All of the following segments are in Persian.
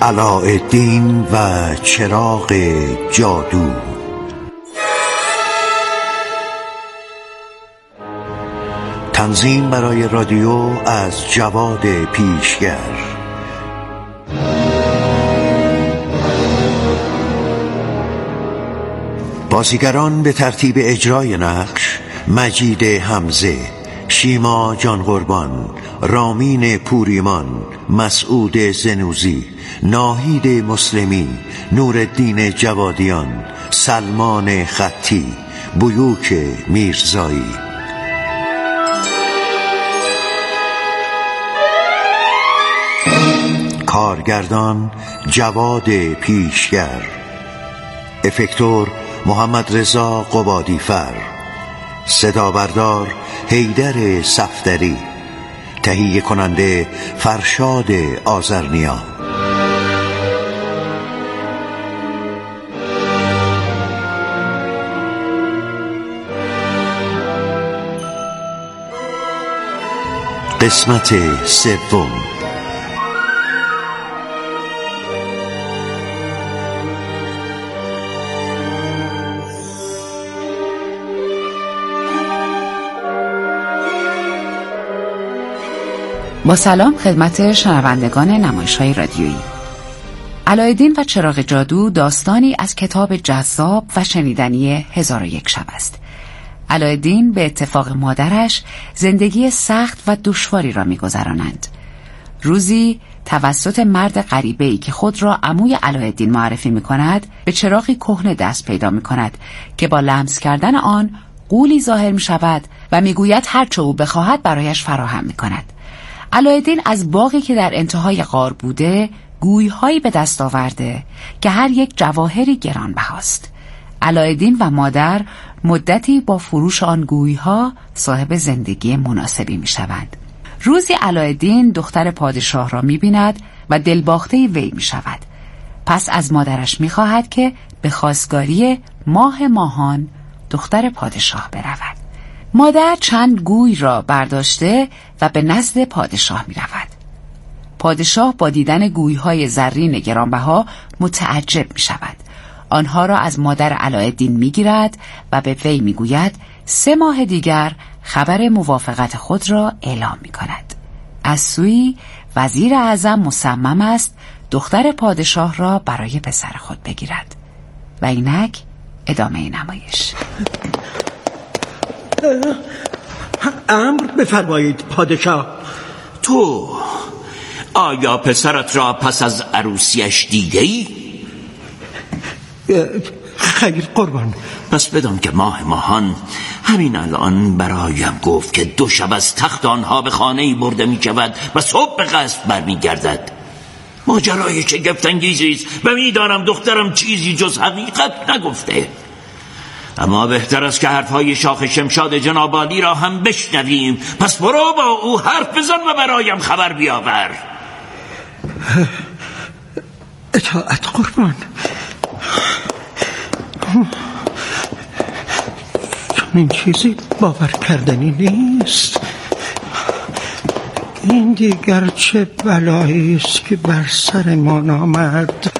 علاءالدین و چراغ جادو. تنظیم برای رادیو از جواد پیشگر. بازیگران به ترتیب اجرای نقش: مجید حمزه، شیما جان قربان، رامین پوریمان، مسعود زنوزی، ناهید مسلمی، نورالدین جوادیان، سلمان خطی، بیوک میرزایی. کارگردان جواد پیشگر، افکتور محمد رضا قبادیفر، صدا بردار حیدر صفدری، تهیه کننده فرشاد آذرنیا. قسمت سوم. با سلام خدمت شنوندگان نمایش‌های رادیویی. علاءالدین و چراغ جادو داستانی از کتاب جذاب و شنیدنی 1001 شب است. علاءالدین به اتفاق مادرش زندگی سخت و دشواری را می‌گذرانند. روزی توسط مرد غریبه‌ای که خود را عموی علاءالدین معرفی می‌کند، به چراغی کهنه دست پیدا می‌کند که با لمس کردن آن غولی ظاهر می‌شود و می‌گوید هر چه او بخواهد برایش فراهم می‌کند. علاءالدین از باغی که در انتهای غار بوده گوی‌هایی به دست آورده که هر یک جواهری گرانبهاست. علاءالدین و مادر مدتی با فروش آن گوی‌ها صاحب زندگی مناسبی می‌شوند. روزی علاءالدین دختر پادشاه را می‌بیند و دلباخته وی می‌شود. پس از مادرش می‌خواهد که به خواستگاری ماه ماهان دختر پادشاه برود. مادر چند گوی را برداشته و به نزد پادشاه می رود. پادشاه با دیدن گوی‌های زرین گرانبها متعجب می شود. آنها را از مادر علاءالدین می گیرد و به وی می گوید 3 ماه دیگر خبر موافقت خود را اعلام می کند. از سوی وزیر اعظم مصمم است دختر پادشاه را برای پسر خود بگیرد. و اینک ادامه نمایش. امر بفرمایید پادشاه. تو آیا پسرت را پس از عروسیش دیده ای؟ خیر قربان. پس بدان که ماه ماهان همین الان برایم گفت که 2 شب از تخت آنها به خانه‌ای برده می شود و صبح به قصد برمی گردد. ماجرای شگفت انگیزی است و می دانم دخترم چیزی جز حقیقت نگفته. اما بهتر است که حرفهای شاخ شمشاد جناب عالی را هم بشنویم. پس برو با او حرف بزن و برایم خبر بیاور. اطاعت قربان. این چیزی باور کردنی نیست. این دیگر چه بلایی است که بر سرمان آمد.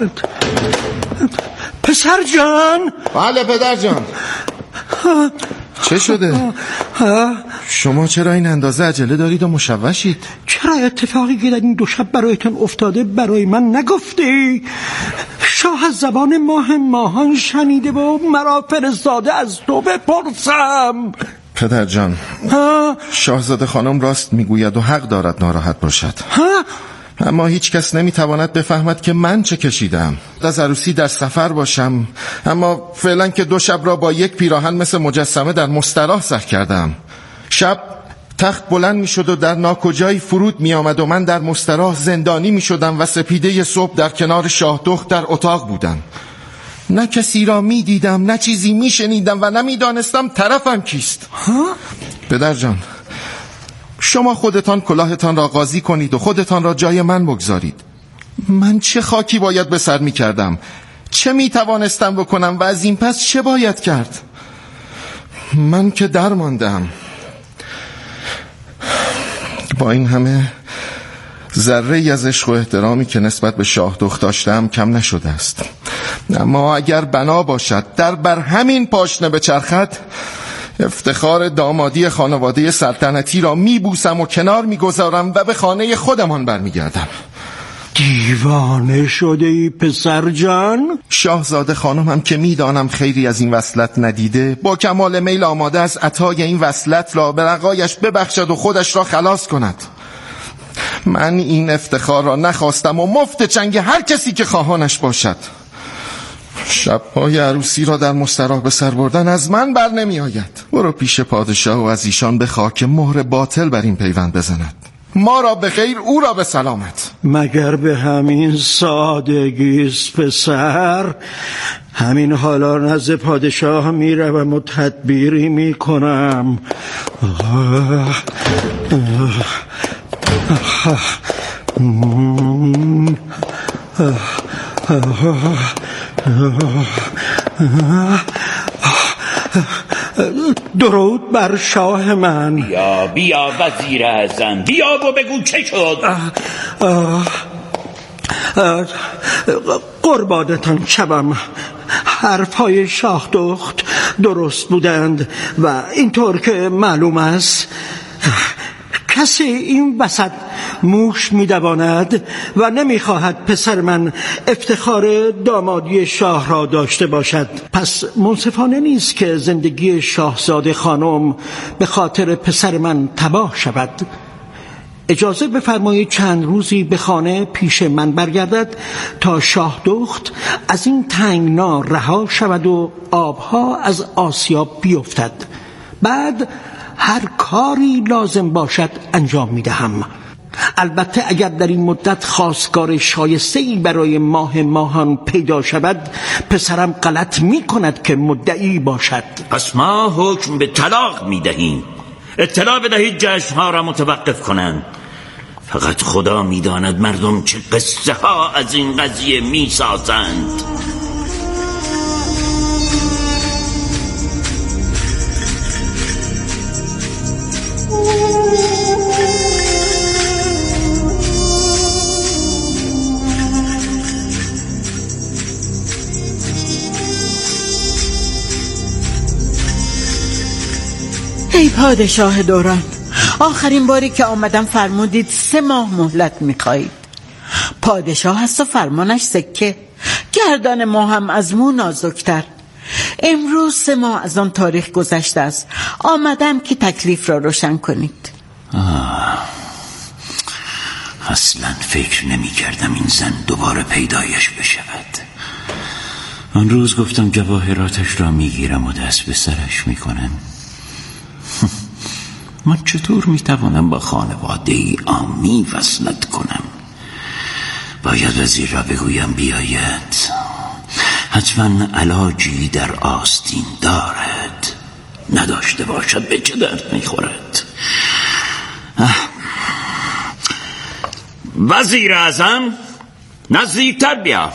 پسر جان. بله پدر جان. چه شده؟ شما چرا این اندازه عجله دارید و مشوشید؟ چرا اتفاقی که در این 2 شب برایتان افتاده برای من نگفتی؟ شاه از زبان ماه ماهان شنیده و مرا فرستاده از تو بپرسم. پدر جان، شاهزاده خانم راست میگوید و حق دارد ناراحت باشد. اما هیچ کس نمیتواند بفهمد که من چه کشیدم. از عروسی در سفر باشم، اما فعلا که 2 شب را با یک پیراهن مثل مجسمه در مستراح سر کردم. شب تخت بلند می شد و در ناکجایی فرود می آمد و من در مستراح زندانی می شدم و سپیده صبح در کنار شاه دخت در اتاق بودم. نه کسی را می دیدم، نه چیزی می شنیدم و نمی دانستم طرفم کیست. پدر جان، شما خودتان کلاهتان را قاضی کنید و خودتان را جای من بگذارید. من چه خاکی باید به سر می کردم؟ چه می توانستم بکنم و از این پس چه باید کرد؟ من که درماندم. با این همه ذره ای از عشق و احترامی که نسبت به شاه دخت داشتم کم نشده است. اما اگر بنا باشد در بر همین پاشنه بچرخد، افتخار دامادی خانواده سلطنتی را میبوسم و کنار میگذارم و به خانه خودمان برمیگردم. دیوانه شده ای پسر جان؟ شاهزاده خانم هم که میدانم خیری از این وصلت ندیده، با کمال میل آماده از عطای این وصلت را به رقایش ببخشد و خودش را خلاص کند. من این افتخار را نخواستم و مفت چنگ هر کسی که خواهانش باشد. شب‌های عروسی را در مستراح به سر بردن از من بر نمی آید. برو پیش پادشاه و از ایشان بخواه که مهر باطل بر این پیوند بزند. ما را به خیر، او را به سلامت. مگر به همین سادگیست پسر؟ همین حالا نزد پادشاه میروم و تدبیری میکنم. درود بر شاه من. بیا وزیر اعظم، بیا و بگو چه شد. قربانتان شوم. حرفهای شاه دخت درست بودند و اینطور که معلوم است کسی این وسط موش میدواند و نمیخواهد پسر من افتخار دامادی شاه را داشته باشد. پس منصفانه نیست که زندگی شاهزاده خانم به خاطر پسر من تباه شود. اجازه بفرمایید چند روزی به خانه پیش من برگردد تا شاه دخت از این تنگنا رها شود و آبها از آسیاب بیفتد. بعد هر کاری لازم باشد انجام میدهم. البته اگر در این مدت خواستگار شایسته‌ای برای ماهان پیدا شود، پسرم غلط می‌کند که مدعی باشد. پس ما حکم به طلاق می‌دهیم. اطلاع بدهید جشن‌ها را متوقف کنند. فقط خدا می‌داند مردم چه قصه ها از این قضیه می‌سازند. ای پادشاه دوران، آخرین باری که آمدم فرمودید 3 ماه مهلت میخواهید. پادشاه هست و فرمانش سکه، گردن ما هم از مو نازکتر. امروز 3 ماه از آن تاریخ گذشته است. آمدم که تکلیف را روشن کنید. اصلا فکر نمی کردم این زن دوباره پیدایش بشود. آن روز گفتم جواهراتش را میگیرم و دست به سرش میکنم. من چطور میتوانم با خانواده ای عامی وصلت کنم؟ باید وزیر را بگویم بیاید. حتما علاجی در آستین دارد. نداشته باشد به چه درد میخورد؟ وزیر اعظم نزدیکتر بیا.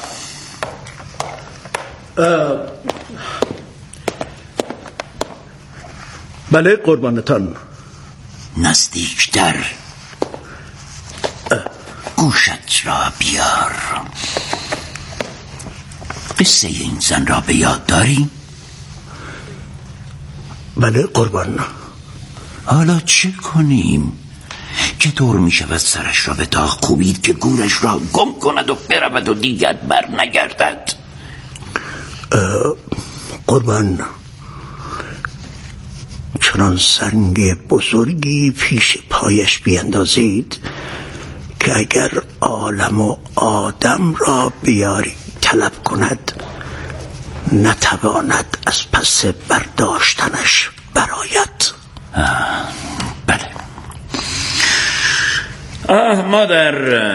بله قربانتان. نزدیکتر. گوشت را بیار. قصه این زن را به یاد داری؟ بله قربان. حالا چه کنیم؟ چطور می شود سرش را به داغ کوبید که گورش را گم کند و برود و دیگر بر نگردد؟ قربان، چنان سنگ بزرگی پیش پایش بیندازید که اگر عالم و آدم را بیاری طلب کند نتواند از پس برداشتنش برآید. بله. مادر،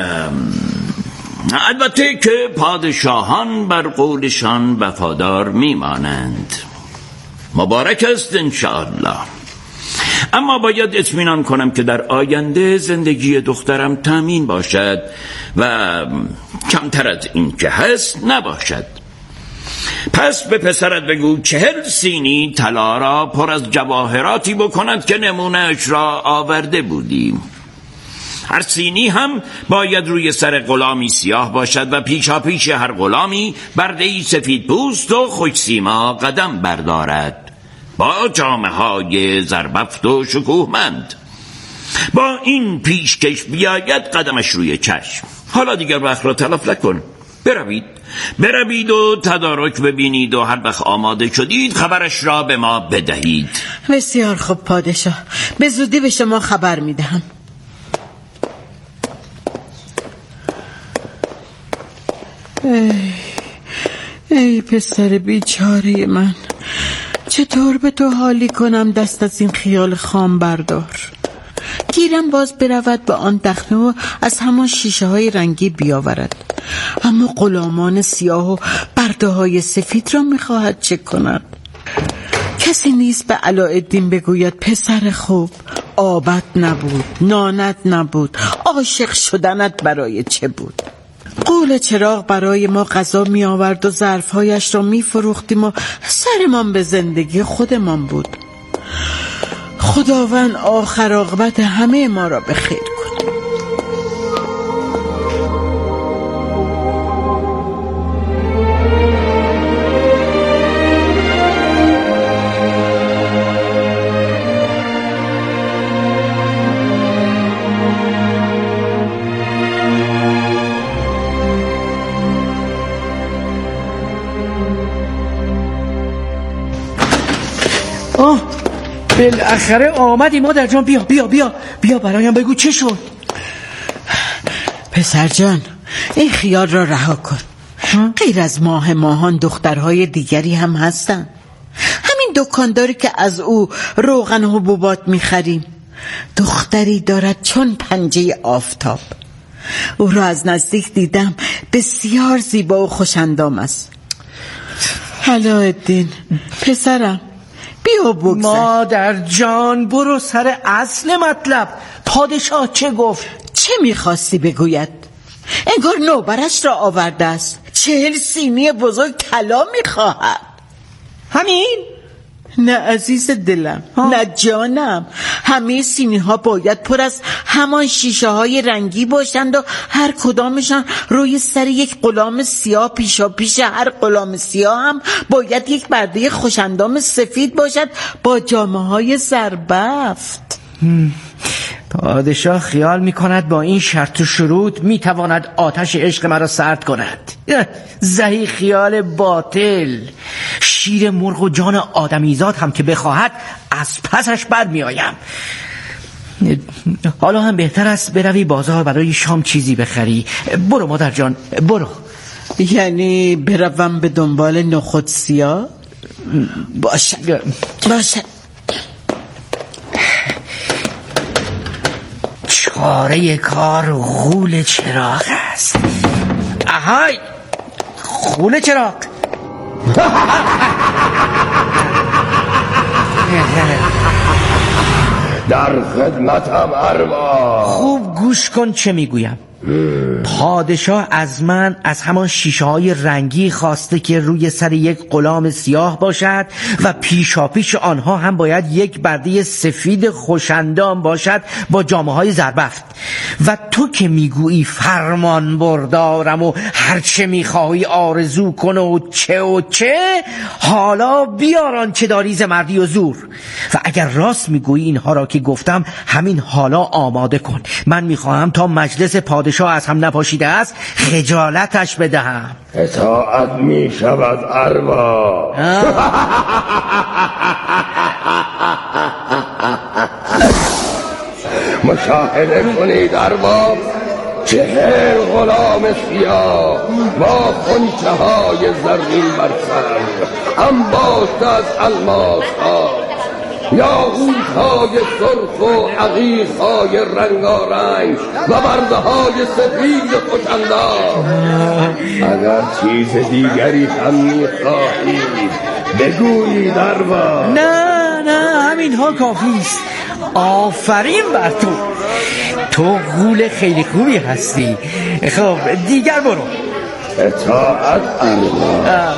البته که پادشاهان بر قولشان وفادار میمانند. مبارک است انشاءالله. اما باید اطمینان کنم که در آینده زندگی دخترم تامین باشد و کمتر از این که هست نباشد. پس به پسرت بگو 40 سینی طلا را پر از جواهراتی بکند که نمونهش را آورده بودیم. هر سینی هم باید روی سر غلامی سیاه باشد و پیشاپیش هر غلامی برده‌ای سفید پوست و خوش سیما قدم بردارد با جامه‌های زربفت و شکوهمند. با این پیشکش بیاید قدمش روی چشم. حالا دیگر وقت را تلف نکن، بروید و تدارک ببینید و هر وقت آماده شدید خبرش را به ما بدهید. بسیار خوب پادشاه، به زودی به شما خبر میدهم. ای پسر بیچاره من، چطور به تو حالی کنم دست از این خیال خام بردار. گیرم باز برود به آن دخمه و از همان شیشه های رنگی بیاورد، اما غلامان سیاه و برده های سفید را میخواهد چه کند. کسی نیست به علاءالدین بگوید پسر خوب، آبت نبود، نانت نبود، عاشق شدنت برای چه بود؟ قول چراغ برای ما غذا می آورد و ظرفهایش را می فروختیم و سرمان به زندگی خودمان بود. خداوند آخر عاقبت همه ما را به خیر کند. بالاخره آمدی مادر جان. بیا برایم بگو چه شد. پسر جان، این خیال را رها کن. غیر از ماهان دخترهای دیگری هم هستن. همین دکانداری که از او روغن و حبوبات میخریم دختری دارد چون پنجه آفتاب. او را از نزدیک دیدم، بسیار زیبا و خوش‌اندام است. علاءالدین پسرم، بیا بگذر. مادر جان برو سر اصل مطلب. پادشاه چه گفت؟ چه میخواستی بگوید؟ انگار نوبرش را آورده است. 40 سینی بزرگ طلا میخواهد. همین؟ نه عزیز دلم، نه جانم. همه سینی ها باید پر از همان شیشه های رنگی باشند و هر کدامشان روی سر یک غلام سیاه. پیشا پیش هر غلام سیاه هم باید یک برده خوشندام سفید باشد با جامه های زربفت. پادشاه خیال میکند با این شرط و شروط میتواند آتش عشق مرا سرد کند. زهی خیال باطل. شیر مرغ و جان آدمیزاد هم که بخواهد از پسش بر میآیم. حالا هم بهتر است بروی بازار برای شام چیزی بخری. برو مادر جان، برو. یعنی بروم به دنبال نخود سیاه؟ باشه. چاره کار غول چراغ است. اهای غول چراغ. در خدمتم ارباب. خوب گوش کن چه میگویم. پادشاه از من از همان شیشه های رنگی خواسته که روی سر یک غلام سیاه باشد و پیشاپیش آنها هم باید یک برده سفید خوشندام باشد با جامه های زربفت. و تو که میگویی فرمان بردارم و هرچه میخواهی آرزو کن و چه حالا بیاران چه داری ز مردی و زور. و اگر راست میگویی اینها را که گفتم همین حالا آماده کن. من میخواهم تا مجلس پادشاه از هم نپاشیده است خجالتش بدهم. اطاعت می شود ارباب. مشاهده کنید ارباب. 40 غلام سیاه با خنچه های زرین بر سر، انباشته از الماس ها، یاقوت های سرخ و عقیق های رنگارنگ و برده های سفید خوش‌اندام. اگر چیز دیگری هم می‌خواهید بگویید ارباب. نه همین ها کافی است. آفرین بر تو غول خیلی خوبی هستی. خب دیگر برو. اطاعت ارباب.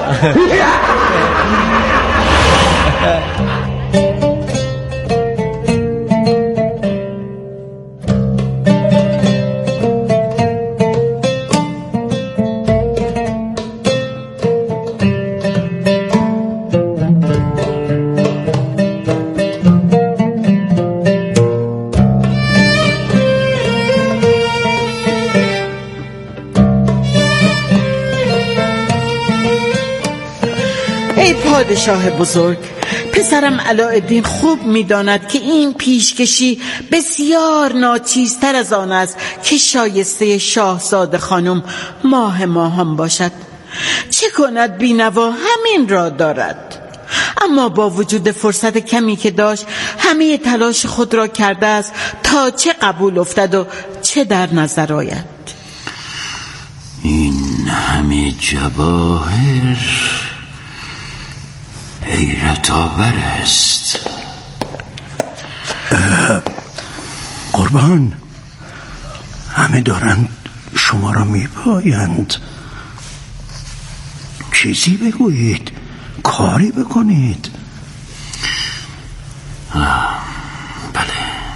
ای پادشاه بزرگ، پسرم علاءالدین خوب می‌داند که این پیشکشی بسیار ناچیزتر از آن است که شایسته شاهزاده خانم ماه ماهان باشد. چه کند بینوا همین را دارد. اما با وجود فرصت کمی که داشت همه تلاش خود را کرده است تا چه قبول افتد و چه در نظر آید. این همه جواهر حیرت آور است. قربان، همه دارند شما را میپایند. چیزی بگویید، کاری بکنید. بله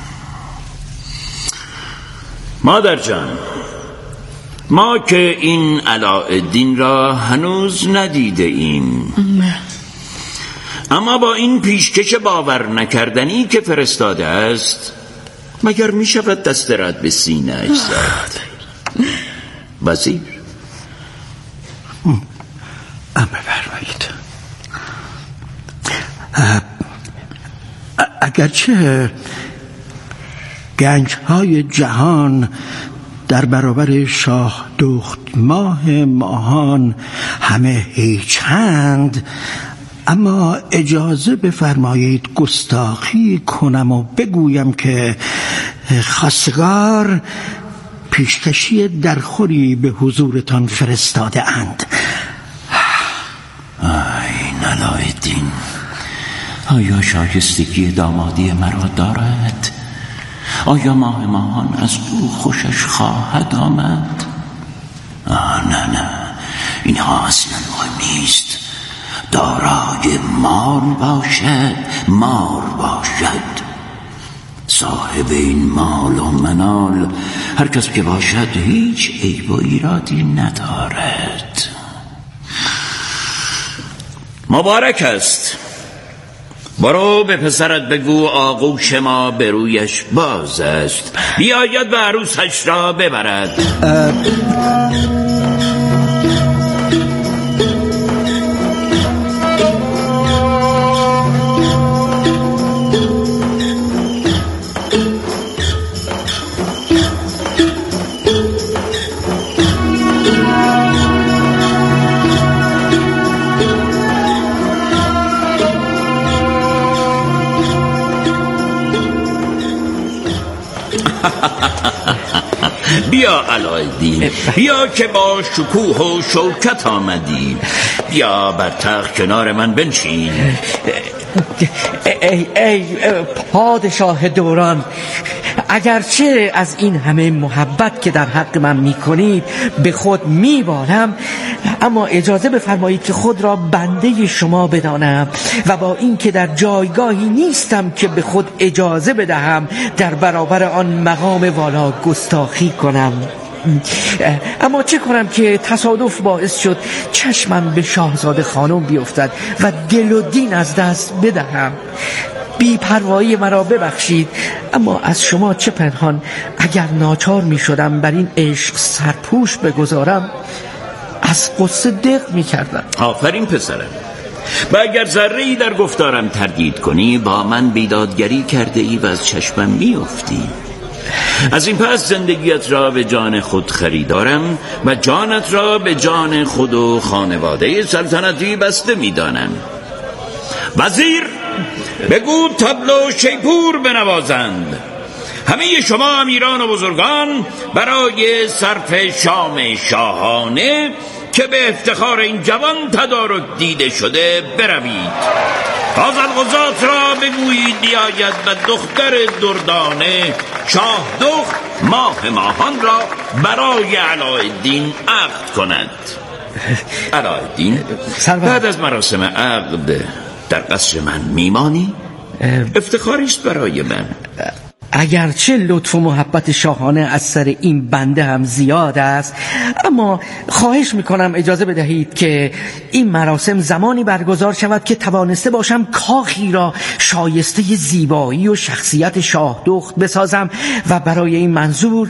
مادر جان، ما که این علاءالدین را هنوز ندیده ایم، اما با این پیشکش باور نکردنی که فرستاده است مگر می شود دست رد به سینه اش زد؟ وزیر بفرمایید. اگرچه گنج‌های جهان در برابر شاه دخت ماه ماهان همه هیچند، اما اجازه بفرمایید گستاخی کنم و بگویم که خواستگار پیشکشی درخوری به حضورتان فرستاده اند. این علاءالدین آیا شایستگی دامادی مرا دارد؟ آیا ماه ماهان از او خوشش خواهد آمد؟ نه اینها اصلا مهم نیست. دارای مار باشد. صاحب این مال و منال هر کس که باشد هیچ عیب و ایرادی ندارد. مبارک است. برو به پسرت بگو آغوش ما به رویش باز است، بیاید و عروسش را ببرد. بیا علاءالدین، بیا که با شکوه و شوکت آمدی. بیا بر تخت کنار من بنشین. ای پادشاه دوران، اگرچه از این همه محبت که در حق من میکنید به خود میبالم، اما اجازه بفرمایید که خود را بنده شما بدانم و با این که در جایگاهی نیستم که به خود اجازه بدهم در برابر آن مقام والا گستاخی کنم. اما چه کنم که تصادف باعث شد چشمم به شاهزاده خانم بیفتد و دل و دین از دست بدهم. بی‌پروایی مرا ببخشید، اما از شما چه پنهان، اگر ناچار می شدم بر این عشق سرپوش بگذارم از قصه دق می کردم. آفرین پسرم. و اگر ذره‌ای در گفتارم تردید کنی با من بیدادگری کرده ای و از چشمم می افتی. از این پس زندگیت را به جان خود خریدارم و جانت را به جان خود و خانواده سلطنتی بسته می دانم. وزیر بگو طبل و شیپور بنوازند. همه شما امیران و بزرگان برای صرف شام شاهانه که به افتخار این جوان تدارک دیده شده بروید. قاضی را بگویید بیاید و دختر دردانه شاه دخت ماه ماهان را برای علاءالدین عقد کند. علاءالدین بعد از مراسم عقد در قصر من میمانی؟ افتخاری است برای من. اگرچه لطف و محبت شاهانه از سر این بنده هم زیاد است، اما خواهش میکنم اجازه بدهید که این مراسم زمانی برگزار شود که توانسته باشم کاخی را شایسته زیبایی و شخصیت شاه دخت بسازم و برای این منظور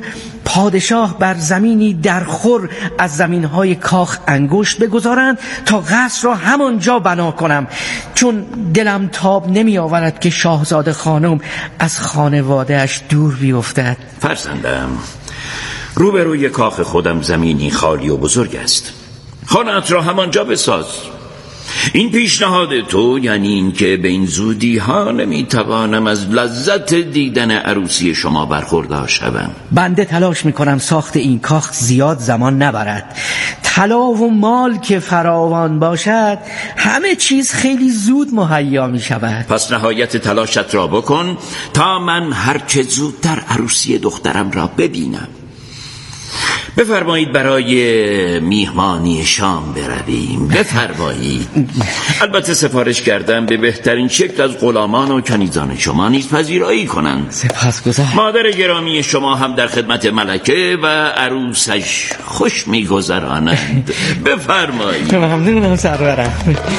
پادشاه بر زمینی در خور از زمینهای کاخ انگشت بگذارند تا قصر را همانجا بنا کنم، چون دلم تاب نمی آورد که شاهزاده خانم از خانواده‌اش دور بیفتد. فرزندم، روبروی کاخ خودم زمینی خالی و بزرگ است. خانه‌ات را همانجا بساز. این پیشنهاد تو یعنی این که به این زودی ها نمیتوانم از لذت دیدن عروسی شما برخوردار شوم. بنده تلاش میکنم ساخت این کاخ زیاد زمان نبرد. طلا و مال که فراوان باشد همه چیز خیلی زود مهیا می شود. پس نهایت تلاشت را بکن تا من هرچه زودتر عروسی دخترم را ببینم. بفرمایید برای میهمانی شام برویم. بفرمایید. البته سفارش کردم به بهترین شکل از غلامان و کنیزان شما نیز پذیرایی کنند. سپاسگزارم. مادر گرامی شما هم در خدمت ملکه و عروسش خوش می‌گذرانند. بفرمایید. ممنونم سرورم.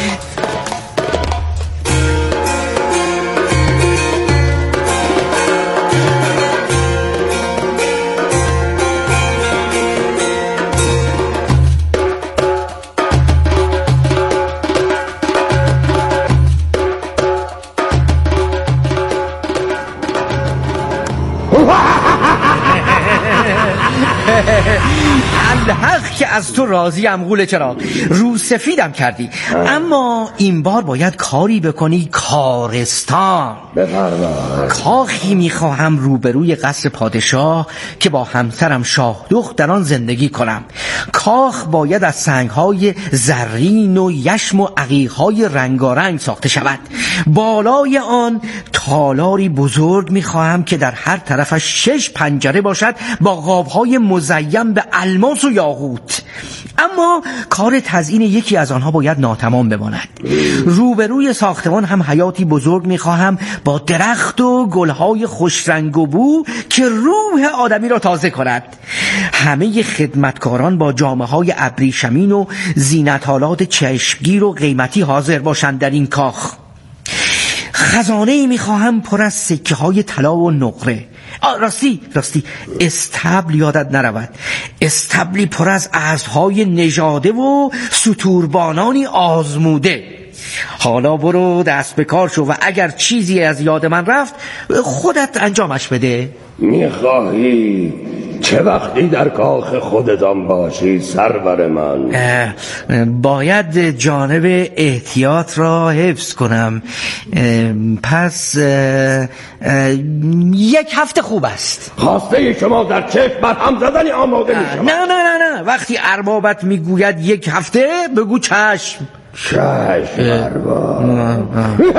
الحق که از تو راضیم غول چراغ، رو سفیدم کردی، اما این بار باید کاری بکنی کارستان. کاخی میخواهم روبروی قصر پادشاه که با همسرم شاهدخت در آن زندگی کنم. کاخ باید از سنگهای زرین و یشم و عقیقهای رنگارنگ ساخته شود. بالای آن تالاری بزرگ میخواهم که در هر طرفش 6 پنجره باشد با قابهای مزین به الماس و یاقوت. اما کار تزیین یکی از آنها باید ناتمام بماند. روبروی ساختمان هم حیاتی بزرگ میخواهم با درخت و گلهای خوش رنگ و بو که روح آدمی را تازه کند. همه خدمتکاران با جامه‌های ابریشمین و زینت‌آلات چشمگیر و قیمتی حاضر باشند در این کاخ. خزانه‌ای میخواهم پر از سکه‌های طلا و نقره. راستی استبل یادت نرود. استبلی پر از ارزهای نژاده و ستوربانانی آزموده. حالا برو دست به کار شو و اگر چیزی از یاد من رفت خودت انجامش بده. میخواهی چه وقتی در کاخ خودتان باشی سرور من؟ باید جانب احتیاط را حفظ کنم. پس 1 هفته خوب است. خواسته شما در چشم بر هم زدنی آماده می شود. نه وقتی اربابت میگوید 1 هفته بگو چشم. چشم ارباب.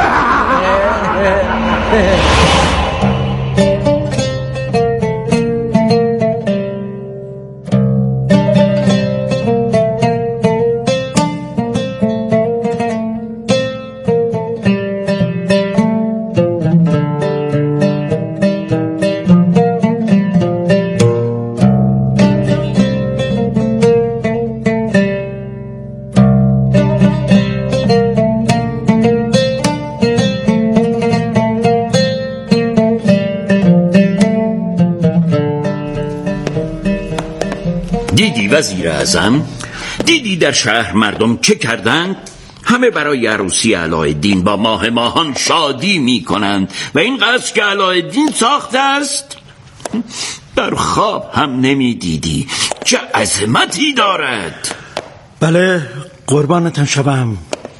دیدی وزیر اعظم؟ دیدی در شهر مردم چه کردند؟ همه برای عروسی علایالدین با ماهان شادی می کنند و این قصر که علایالدین ساخته است در خواب هم نمی دیدی چه عظمتی دارد. بله قربانتان شوم.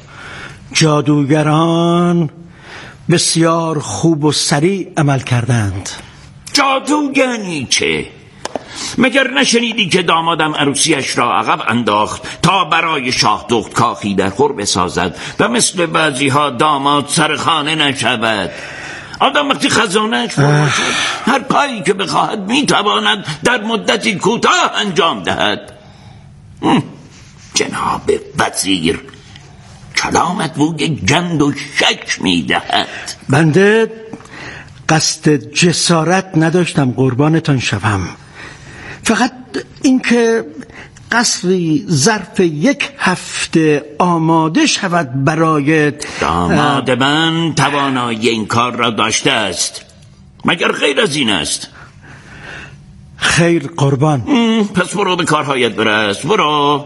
جادوگران بسیار خوب و سریع عمل کردند. جادوگری چه؟ مگر نشنیدی که دامادم عروسیش را عقب انداخت تا برای شاهدخت کاخی در خور بسازد و مثل بعضی‌ها داماد سر خانه نشود؟ آدم وقتی خزانه‌اش پر شد هر کاری که بخواهد میتواند در مدتی کوتاه انجام دهد. جناب وزیر، کلامت بوی گند و شک میدهد. بنده قصد جسارت نداشتم قربانتان شوم، فقط اینکه قصری ظرف 1 هفته آماده شود برای داماد من توانایی این کار را داشته است، مگر غیر از این است؟ خیر قربان. پس برو به کارهایت برس. برو.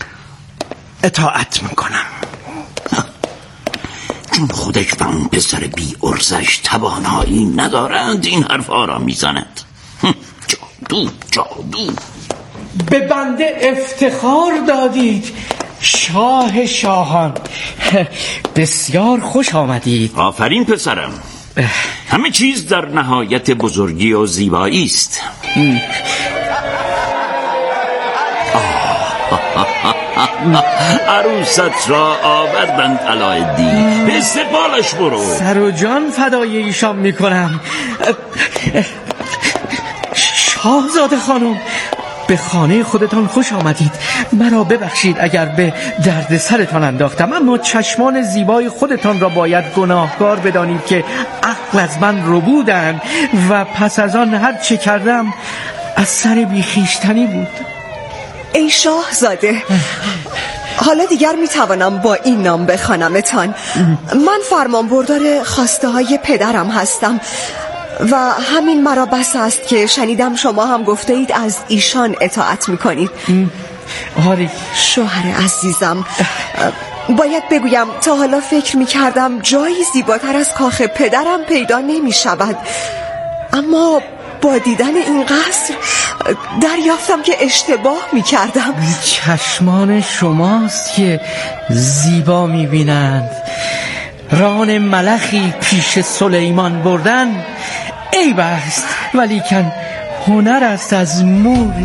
اطاعت میکنم. چون خودش و اون پسر بی ارزش توانایی ندارند این حرفها را میزند. جادو. به بنده افتخار دادید شاه شاهان. بسیار خوش آمدید. آفرین پسرم. همه چیز در نهایت بزرگی و زیبایی است. عروست را آوردند علایالدین. به استقبالش برو. سر و جان فدای ایشان میکنم. شاهزاده خانم، به خانه خودتان خوش آمدید. مرا ببخشید اگر به درد سرتان انداختم، اما چشمان زیبای خودتان را باید گناهکار بدانید که عقل از من ربودند و پس از آن هر چه کردم از سر بیخیشتنی بود. ای شاهزاده، حالا دیگر میتوانم با این نام بخوانمتان. من فرمانبردار خواسته های پدرم هستم و همین مرا بس است که شنیدم شما هم گفته اید از ایشان اطاعت میکنید. آری شوهر عزیزم، باید بگویم تا حالا فکر میکردم جایی زیباتر از کاخ پدرم پیدا نمیشود، اما با دیدن این قصر دریافتم که اشتباه میکردم. چشمان شماست که زیبا میبینند. ران ملخی پیش سلیمان بردن عیب است، ولیکن هنر است از موری.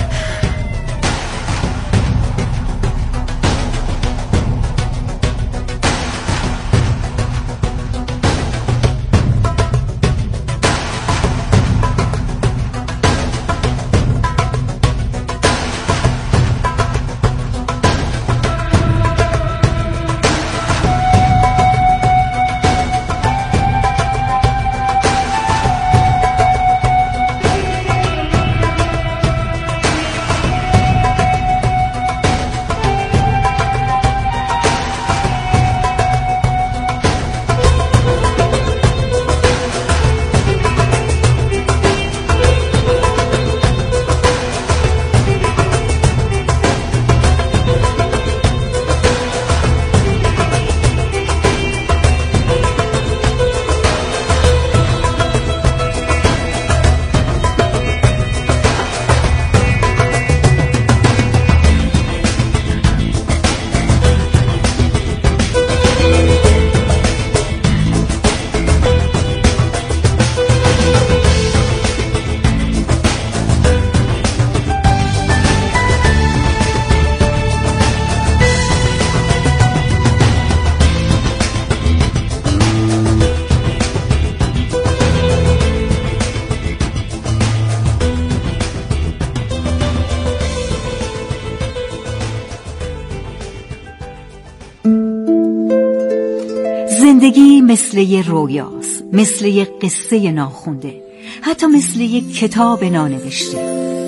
زندگی مثل یه رویاست، مثل یه قصه ناخونده، حتی مثل یه کتاب نانوشته.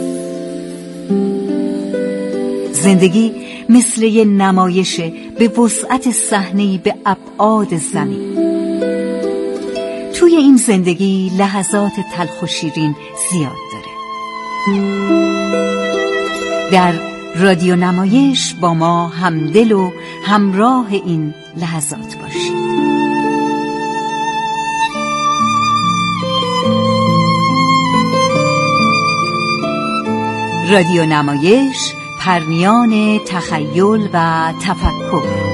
زندگی مثل یه نمایشه به وسعت صحنه‌ای به ابعاد زمین. توی این زندگی لحظات تلخ و شیرین زیاد داره. در رادیو نمایش با ما همدل و همراه این لحظات باشید. رادیو نمایش، پرمیان تخیل و تفکر.